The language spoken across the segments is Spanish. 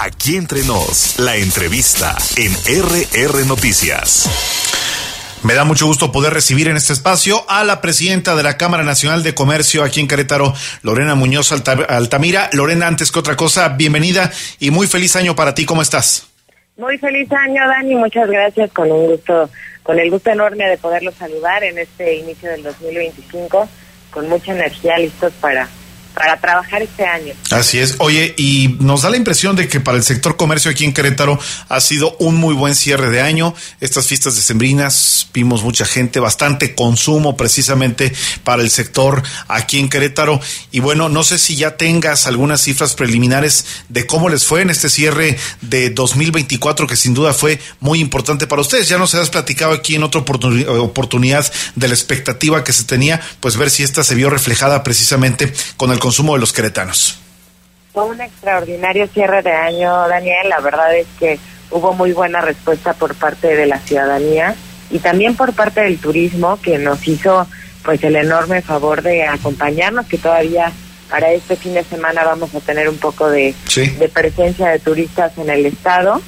Aquí entre nos, la entrevista en RR Noticias. Me da mucho gusto poder recibir en este espacio a la presidenta de la Cámara Nacional de Comercio aquí en Querétaro, Lorena Muñoz Altamira. Lorena, antes que otra cosa, bienvenida y muy feliz año para ti. ¿Cómo estás? Muy feliz año, Dani. Muchas gracias. Con el gusto enorme de poderlos saludar en este inicio del 2025, con mucha energía, listos para trabajar este año. Así es. Oye, y nos da la impresión de que para el sector comercio aquí en Querétaro ha sido un muy buen cierre de año. Estas fiestas decembrinas, vimos mucha gente, bastante consumo precisamente para el sector aquí en Querétaro. Y bueno, no sé si ya tengas algunas cifras preliminares de cómo les fue en este cierre de 2024, que sin duda fue muy importante para ustedes. Ya nos has platicado aquí en otra oportunidad de la expectativa que se tenía, pues ver si esta se vio reflejada precisamente con el consumo de los queretanos. Fue un extraordinario cierre de año, Daniel. La verdad es que hubo muy buena respuesta por parte de la ciudadanía y también por parte del turismo, que nos hizo pues el enorme favor de acompañarnos, que todavía para este fin de semana vamos a tener un poco de presencia de turistas en el estado.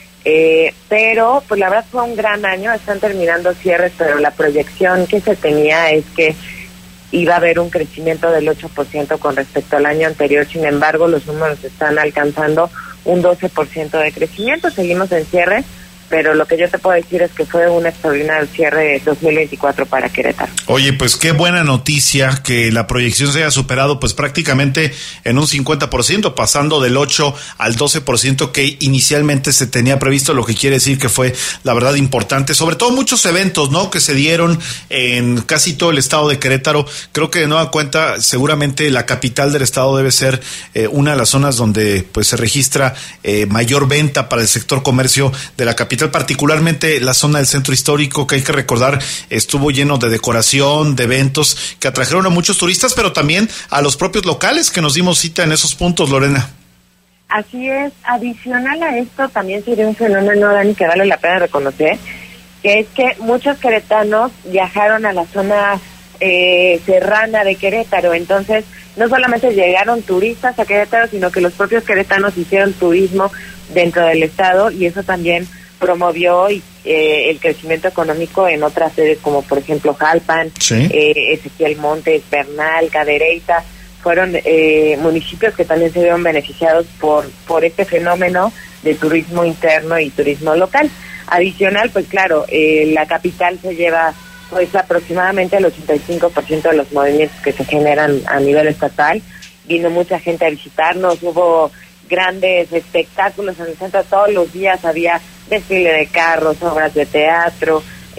Pero pues la verdad fue un gran año. Están terminando cierres, pero la proyección que se tenía es que iba a haber un crecimiento del 8% con respecto al año anterior. Sin embargo, los números están alcanzando un 12% de crecimiento. Seguimos en cierre, pero lo que yo te puedo decir es que fue un extraordinario cierre 2024 para Querétaro. Oye, pues qué buena noticia que la proyección se haya superado pues prácticamente en un 50%, pasando del 8 al 12% que inicialmente se tenía previsto, lo que quiere decir que fue la verdad importante, sobre todo muchos eventos, ¿no?, que se dieron en casi todo el estado de Querétaro. Creo que de nueva cuenta seguramente la capital del estado debe ser una de las zonas donde pues se registra mayor venta para el sector comercio de la capital, particularmente la zona del centro histórico, que hay que recordar estuvo lleno de decoración, de eventos que atrajeron a muchos turistas, pero también a los propios locales que nos dimos cita en esos puntos, Lorena. Así es. Adicional a esto también sería un fenómeno, Dani, que vale la pena reconocer, que es que muchos queretanos viajaron a la zona serrana de Querétaro. Entonces no solamente llegaron turistas a Querétaro, sino que los propios queretanos hicieron turismo dentro del estado, y eso también promovió el crecimiento económico en otras sedes como por ejemplo Jalpan, Ezequiel Montes, Bernal, Cadereyta. Fueron municipios que también se vieron beneficiados por este fenómeno de turismo interno y turismo local. Adicional, pues claro, la capital se lleva pues aproximadamente el 85% de los movimientos que se generan a nivel estatal. Vino mucha gente a visitarnos, hubo grandes espectáculos en el centro. Todos los días había desfile de carros, obras de teatro,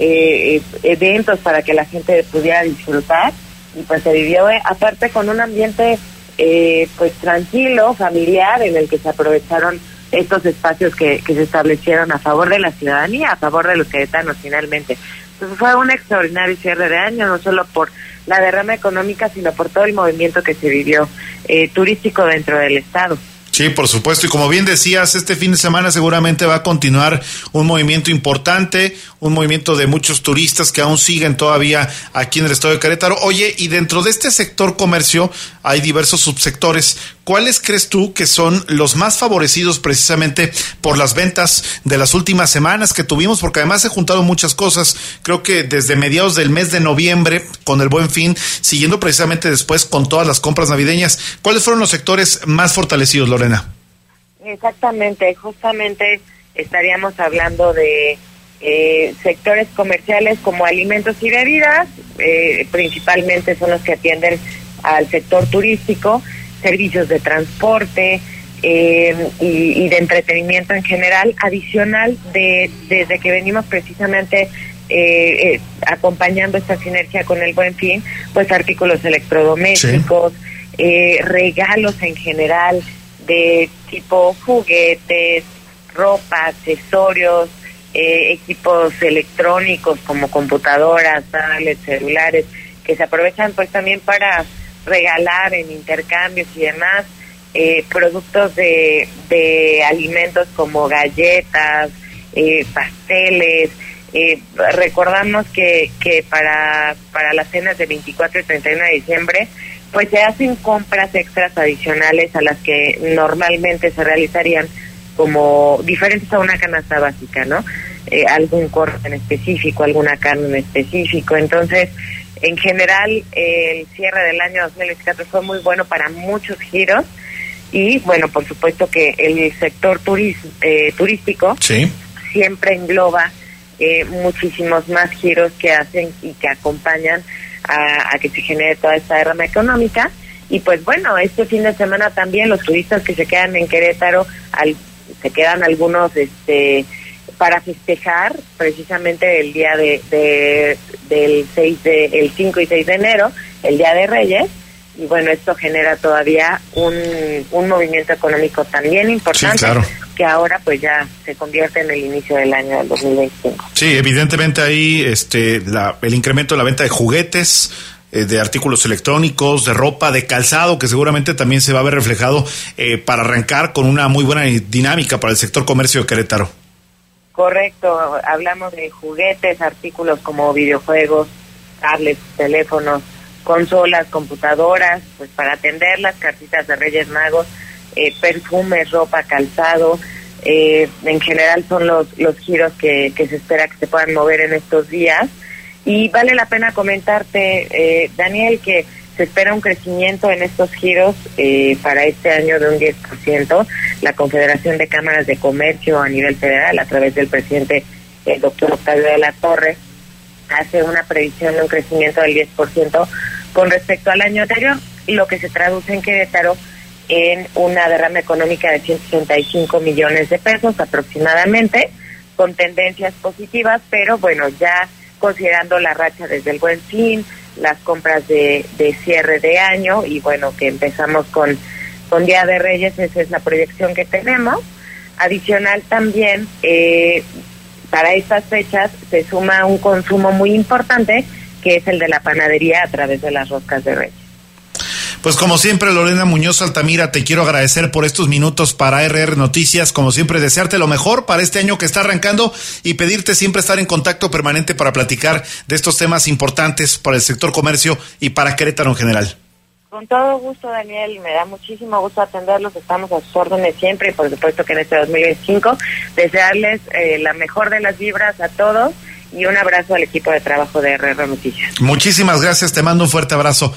eventos para que la gente pudiera disfrutar, y pues se vivió aparte con un ambiente pues tranquilo, familiar, en el que se aprovecharon estos espacios que se establecieron a favor de la ciudadanía, a favor de los queretanos finalmente. Entonces fue un extraordinario cierre de año, no solo por la derrama económica, sino por todo el movimiento que se vivió turístico dentro del estado. Sí, por supuesto, y como bien decías, este fin de semana seguramente va a continuar un movimiento importante, un movimiento de muchos turistas que aún siguen todavía aquí en el estado de Querétaro. Oye, y dentro de este sector comercio hay diversos subsectores. ¿Cuáles crees tú que son los más favorecidos precisamente por las ventas de las últimas semanas que tuvimos? Porque además se juntaron muchas cosas. Creo que desde mediados del mes de noviembre, con el Buen Fin, siguiendo precisamente después con todas las compras navideñas. ¿Cuáles fueron los sectores más fortalecidos, Lorena? Exactamente, justamente estaríamos hablando de sectores comerciales como alimentos y bebidas, principalmente son los que atienden al sector turístico, servicios de transporte y de entretenimiento en general. Adicional, desde que venimos precisamente acompañando esta sinergia con el Buen Fin, pues artículos electrodomésticos, regalos en general de tipo juguetes, ropa, accesorios, equipos electrónicos como computadoras, tablets, celulares, que se aprovechan pues también para regalar en intercambios y demás, productos de alimentos como galletas, pasteles. Recordamos que para las cenas de 24 y 31 de diciembre pues se hacen compras extras adicionales a las que normalmente se realizarían como diferentes a una canasta básica, ¿no? Algún corte en específico, alguna carne en específico. Entonces, en general, el cierre del año 2024 fue muy bueno para muchos giros y, bueno, por supuesto que el sector turístico sí, siempre engloba muchísimos más giros que hacen y que acompañan a que se genere toda esta derrama económica. Y pues bueno, este fin de semana también los turistas que se quedan en Querétaro, se quedan algunos para festejar precisamente el día del el 5 y 6 de enero, el Día de Reyes, y bueno, esto genera todavía un movimiento económico también importante, sí, claro, que ahora pues ya se convierte en el inicio del año del 2025. Sí, evidentemente ahí el incremento de la venta de juguetes, de artículos electrónicos, de ropa, de calzado, que seguramente también se va a ver reflejado para arrancar con una muy buena dinámica para el sector comercio de Querétaro. Correcto, hablamos de juguetes, artículos como videojuegos, tablets, teléfonos, consolas, computadoras, pues para atender las cartitas de Reyes Magos, perfumes, ropa, calzado, en general son los giros que se espera que se puedan mover en estos días. Y vale la pena comentarte, Daniel, que se espera un crecimiento en estos giros para este año de un 10%. La Confederación de Cámaras de Comercio a nivel federal, a través del presidente, el doctor Octavio de la Torre, hace una previsión de un crecimiento del 10% con respecto al año anterior, lo que se traduce en Querétaro en una derrama económica de 165 millones de pesos aproximadamente, con tendencias positivas, pero bueno, ya considerando la racha desde el Buen Fin, las compras de cierre de año y bueno, que empezamos con Día de Reyes, esa es la proyección que tenemos. Adicional también, para estas fechas se suma un consumo muy importante, que es el de la panadería a través de las roscas de Reyes. Pues como siempre, Lorena Muñoz Altamira, te quiero agradecer por estos minutos para RR Noticias, como siempre desearte lo mejor para este año que está arrancando y pedirte siempre estar en contacto permanente para platicar de estos temas importantes para el sector comercio y para Querétaro en general. Con todo gusto, Daniel, me da muchísimo gusto atenderlos, estamos a sus órdenes siempre y por supuesto que en este 2025 desearles la mejor de las vibras a todos y un abrazo al equipo de trabajo de RR Noticias. Muchísimas gracias, te mando un fuerte abrazo.